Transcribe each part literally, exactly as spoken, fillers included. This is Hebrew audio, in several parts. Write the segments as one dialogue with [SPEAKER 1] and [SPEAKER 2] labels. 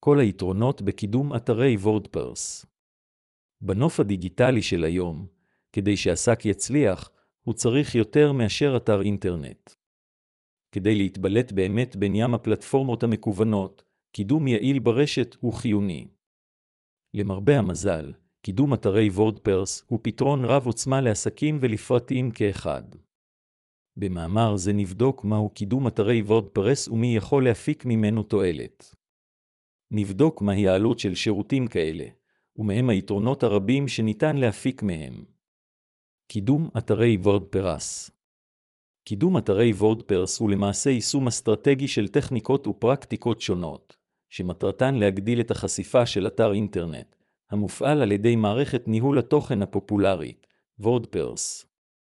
[SPEAKER 1] כל היתרונות בקידום אתרי וורדפרס. בנוף הדיגיטלי של היום, כדי שעסק יצליח, הוא צריך יותר מאשר אתר אינטרנט. כדי להתבלט באמת בין ים הפלטפורמות המקוונות, קידום יעיל ברשת הוא חיוני. למרבה המזל, קידום אתרי וורדפרס הוא פתרון רב עוצמה לעסקים ולפרטים כאחד. במאמר זה נבדוק מהו קידום אתרי וורדפרס ומי יכול להפיק ממנו תועלת. נבדוק מהי העלות של שירותים כאלה, ומהם היתרונות הרבים שניתן להפיק מהם. קידום אתרי וורדפרס. קידום אתרי וורדפרס הוא למעשה יישום אסטרטגי של טכניקות ופרקטיקות שונות, שמטרתן להגדיל את החשיפה של אתר אינטרנט, המופעל על ידי מערכת ניהול התוכן הפופולרית, וורדפרס.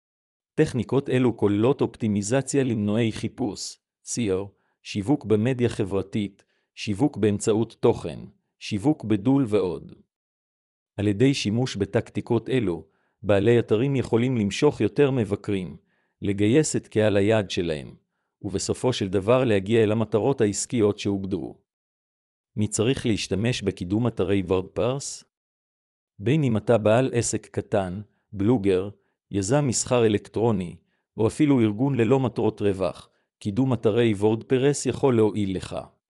[SPEAKER 1] טכניקות אלו כוללות אופטימיזציה למנועי חיפוש, S E O, שיווק במדיה חברתית, שיווק באמצעות תוכן, שיווק בדול ועוד. על ידי שימוש בטקטיקות אלו, בעלי אתרים יכולים למשוך יותר מבקרים, לגייס את קהל היעד שלהם, ובסופו של דבר להגיע אל המטרות העסקיות שהוגדרו. מי צריך להשתמש בקידום אתרי וורדפרס? בין אם אתה בעל עסק קטן, בלוגר, יזם מסחר אלקטרוני, או אפילו ארגון ללא מטרות רווח, קידום אתרי וורדפרס יכול להועיל לך.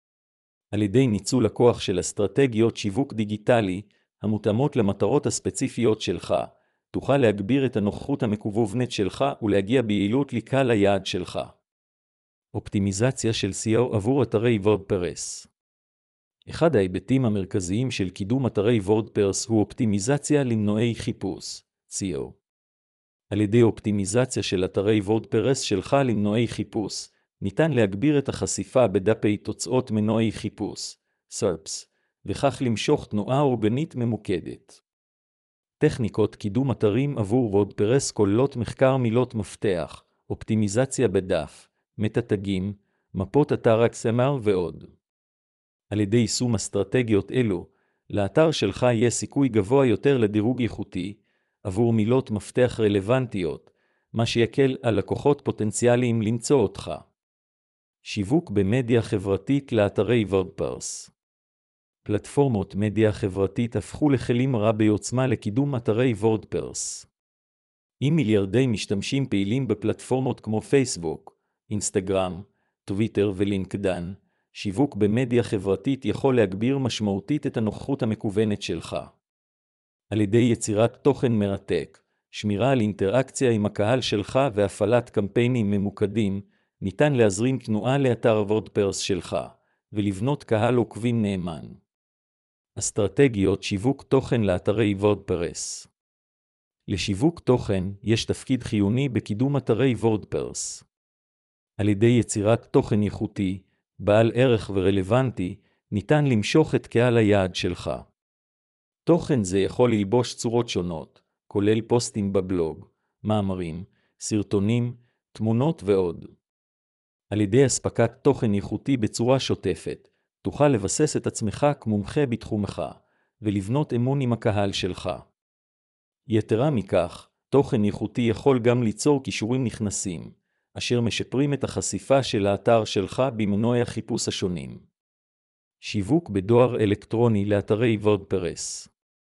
[SPEAKER 1] על ידי ניצול הכוח של אסטרטגיות שיווק דיגיטלי, המותאמות למטרות הספציפיות שלך, תוכל להגביר את הנוכחות המקוונית שלך ולהגיע ביעילות לקהל היעד שלך. אופטימיזציה של S E O עבור אתרי וורדפרס. אחד ההיבטים המרכזיים של קידום אתרי וורדפרס הוא אופטימיזציה למנועי חיפוש, S E O. על ידי אופטימיזציה של אתרי וורדפרס שלך למנועי חיפוש, ניתן להגביר את החשיפה בדפי תוצאות מנועי חיפוש, S E R Ps, וכך למשוך תנועה אורגנית ממוקדת. טכניקות קידום אתרים עבור וורדפרס כוללות מחקר מילות מפתח, אופטימיזציה בדף, מטה-טגים, מפות אתר אקס אם אר ועוד. על ידי יישום אסטרטגיות אלו, לאתר שלך יהיה סיכוי גבוה יותר לדירוג איכותי, עבור מילות מפתח רלוונטיות, מה שיקל על לקוחות פוטנציאליים למצוא אותך. שיווק במדיה חברתית לאתרי וורדפרס. פלטפורמות מדיה חברתית הפכו לכלים רבי עוצמה לקידום אתרי וורדפרס. עם מיליארדי משתמשים פעילים בפלטפורמות כמו פייסבוק, אינסטגרם, טוויטר ולינקדאן, שיווק במדיה חברתית יכול להגביר משמעותית את הנוכחות המקוונת שלך. על ידי יצירת תוכן מרתק, שמירה על אינטראקציה עם הקהל שלך והפעלת קמפיינים ממוקדים, ניתן להזרים תנועה לאתר וורדפרס שלך, ולבנות קהל עוקבים נאמן. אסטרטגיות שיווק תוכן לאתרי וורדפרס. לשיווק תוכן יש תפקיד חיוני בקידום אתרי וורדפרס. על ידי יצירת תוכן איכותי, בעל ערך ורלוונטי, ניתן למשוך את קהל היעד שלך. תוכן זה יכול ללבוש צורות שונות, כולל פוסטים בבלוג, מאמרים, סרטונים, תמונות ועוד. על ידי הספקת תוכן איכותי בצורה שוטפת, תוכל לבסס את עצמך כמומחה בתחומך, ולבנות אמון עם הקהל שלך. יתרה מכך, תוכן איכותי יכול גם ליצור קישורים נכנסים, אשר משפרים את החשיפה של האתר שלך במנועי החיפוש השונים. שיווק בדואר אלקטרוני לאתרי וורדפרס.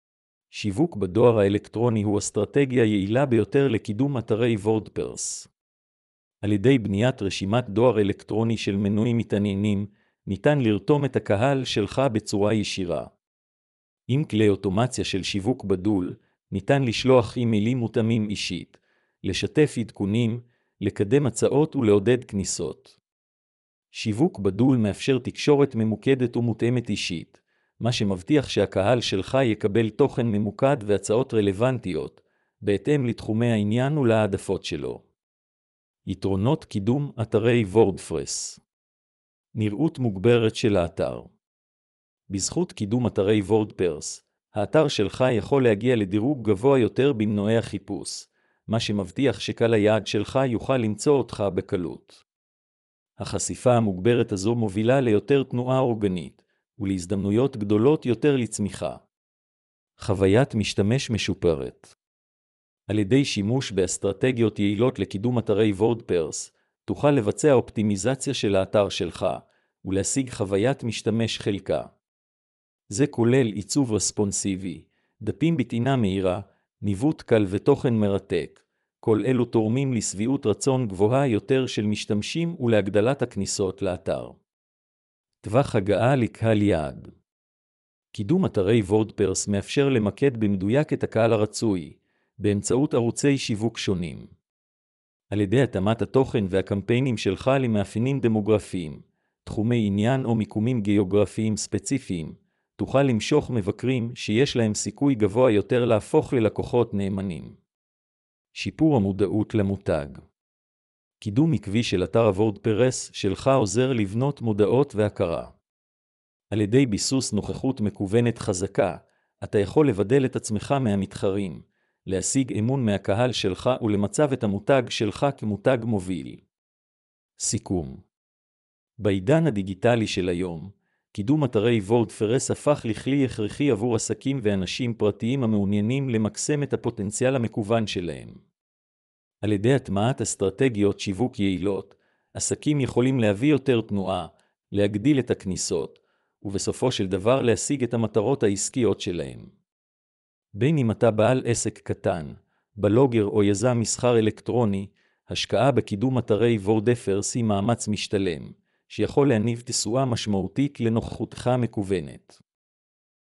[SPEAKER 1] שיווק בדואר האלקטרוני הוא אסטרטגיה יעילה ביותר לקידום אתרי וורדפרס. על ידי בניית רשימת דואר אלקטרוני של מנויים מתעניינים, ניתן לרתום את הקהל שלך בצורה ישירה. עם כלי אוטומציה של שיווק בדול, ניתן לשלוח אימיילים מותאמים אישית, לשתף עדכונים, לקדם הצעות ולעודד כניסות. שיווק בדול מאפשר תקשורת ממוקדת ומותאמת אישית, מה שמבטיח שהקהל שלך יקבל תוכן ממוקד והצעות רלוונטיות, בהתאם לתחומי העניין ולהעדפות שלו. יתרונות קידום אתרי וורדפרס. נראות מוגברת של האתר. בזכות קידום אתרי וורדפרס, האתר שלך יכול להגיע לדירוג גבוה יותר במנועי החיפוש, מה שמבטיח שקהל היעד שלך יוכל למצוא אותך בקלות. החשיפה המוגברת הזו מובילה ליותר תנועה אורגנית, ולהזדמנויות גדולות יותר לצמיחה. חוויית משתמש משופרת. על ידי שימוש באסטרטגיות יעילות לקידום אתרי וורדפרס, תוכל לבצע אופטימיזציה של האתר שלך, ולהשיג חוויית משתמש חלקה. זה כולל עיצוב רספונסיבי, דפים בטעינה מהירה, ניווט קל ותוכן מרתק. כל אלו תורמים לשביעות רצון גבוהה יותר של משתמשים ולהגדלת הכניסות לאתר. טווח הגעה לקהל יעד. קידום אתרי וורדפרס מאפשר למקד במדויק את הקהל הרצוי, באמצעות ערוצי שיווק שונים. על ידי התאמת התוכן והקמפיינים שלך למאפיינים דמוגרפיים, תחומי עניין או מיקומים גיאוגרפיים ספציפיים, תוכל למשוך מבקרים שיש להם סיכוי גבוה יותר להפוך ללקוחות נאמנים. שיפור המודעות למותג. קידום עקבי של אתר הוורדפרס שלך עוזר לבנות מודעות והכרה. על ידי ביסוס נוכחות מקוונת חזקה, אתה יכול לבדל את עצמך מהמתחרים, להשיג אמון מהקהל שלך ולמצב את המותג שלך כמותג מוביל. סיכום. בעידן הדיגיטלי של היום, קידום אתרי וורדפרס הפך לכלי הכרחי עבור עסקים ואנשים פרטיים המעוניינים למקסם את הפוטנציאל המקוון שלהם. על ידי הטמעת אסטרטגיות שיווק יעילות, עסקים יכולים להביא יותר תנועה, להגדיל את הכניסות, ובסופו של דבר להשיג את המטרות העסקיות שלהם. בין אם אתה בעל עסק קטן, בלוגר או יזם מסחר אלקטרוני, השקעה בקידום אתרי וורדפרס היא מאמץ משתלם, שיכול להניב תשואה משמעותית לנוכחותך המקוונת.